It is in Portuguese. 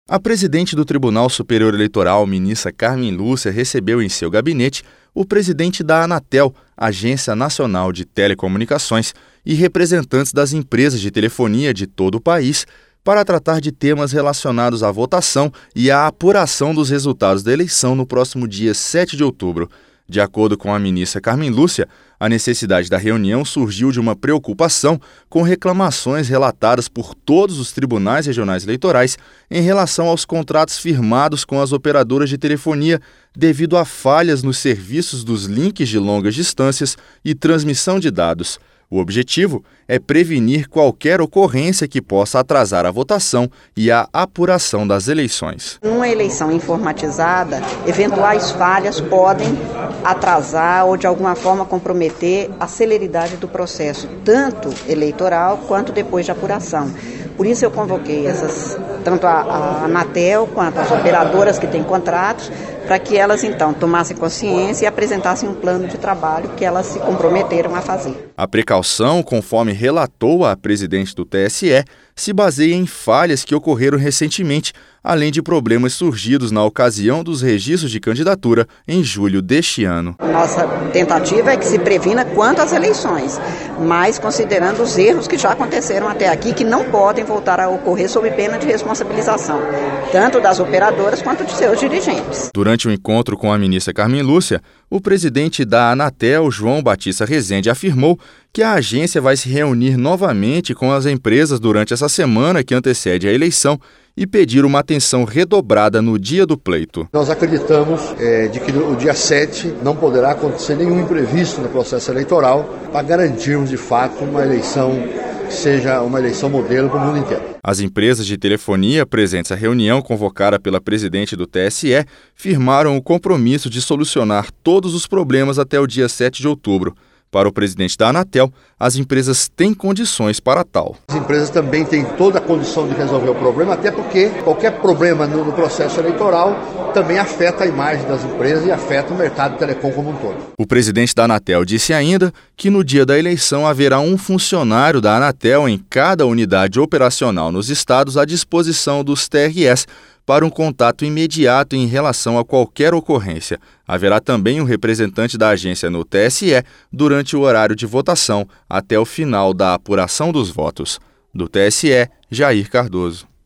A presidente do Tribunal Superior Eleitoral, ministra Carmen Lúcia, recebeu em seu gabinete o presidente da Anatel, Agência Nacional de Telecomunicações, e representantes das empresas de telefonia de todo o país para tratar de temas relacionados à votação e à apuração dos resultados da eleição no próximo dia 7 de outubro. De acordo com a ministra Carmen Lúcia, a necessidade da reunião surgiu de uma preocupação com reclamações relatadas por todos os tribunais regionais eleitorais em relação aos contratos firmados com as operadoras de telefonia devido a falhas nos serviços dos links de longas distâncias e transmissão de dados. O objetivo é prevenir qualquer ocorrência que possa atrasar a votação e a apuração das eleições. Numa eleição informatizada, eventuais falhas podem atrasar ou de alguma forma comprometer a celeridade do processo, tanto eleitoral quanto depois de apuração. Por isso eu convoquei tanto a Anatel quanto as operadoras que têm contratos, para que elas então tomassem consciência e apresentassem um plano de trabalho que elas se comprometeram a fazer. A precaução, conforme relatou a presidente do TSE, se baseia em falhas que ocorreram recentemente, além de problemas surgidos na ocasião dos registros de candidatura em julho deste ano. Nossa tentativa é que se previna quanto às eleições, mas considerando os erros que já aconteceram até aqui, que não podem voltar a ocorrer sob pena de responsabilização, tanto das operadoras quanto de seus dirigentes. Durante o encontro com a ministra Carmen Lúcia, o presidente da Anatel, João Batista Rezende, afirmou que a agência vai se reunir novamente com as empresas durante essa semana que antecede a eleição e pedir uma atenção redobrada no dia do pleito. Nós acreditamos de que no dia 7 não poderá acontecer nenhum imprevisto no processo eleitoral para garantirmos de fato uma eleição que seja uma eleição modelo para o mundo inteiro. As empresas de telefonia presentes à reunião convocada pela presidente do TSE firmaram o compromisso de solucionar todos os problemas até o dia 7 de outubro. Para o presidente da Anatel, as empresas têm condições para tal. As empresas também têm toda a condição de resolver o problema, até porque qualquer problema no processo eleitoral também afeta a imagem das empresas e afeta o mercado de telecom como um todo. O presidente da Anatel disse ainda que no dia da eleição haverá um funcionário da Anatel em cada unidade operacional nos estados à disposição dos TRS, para um contato imediato em relação a qualquer ocorrência. Haverá também um representante da agência no TSE durante o horário de votação até o final da apuração dos votos. Do TSE, Jair Cardoso.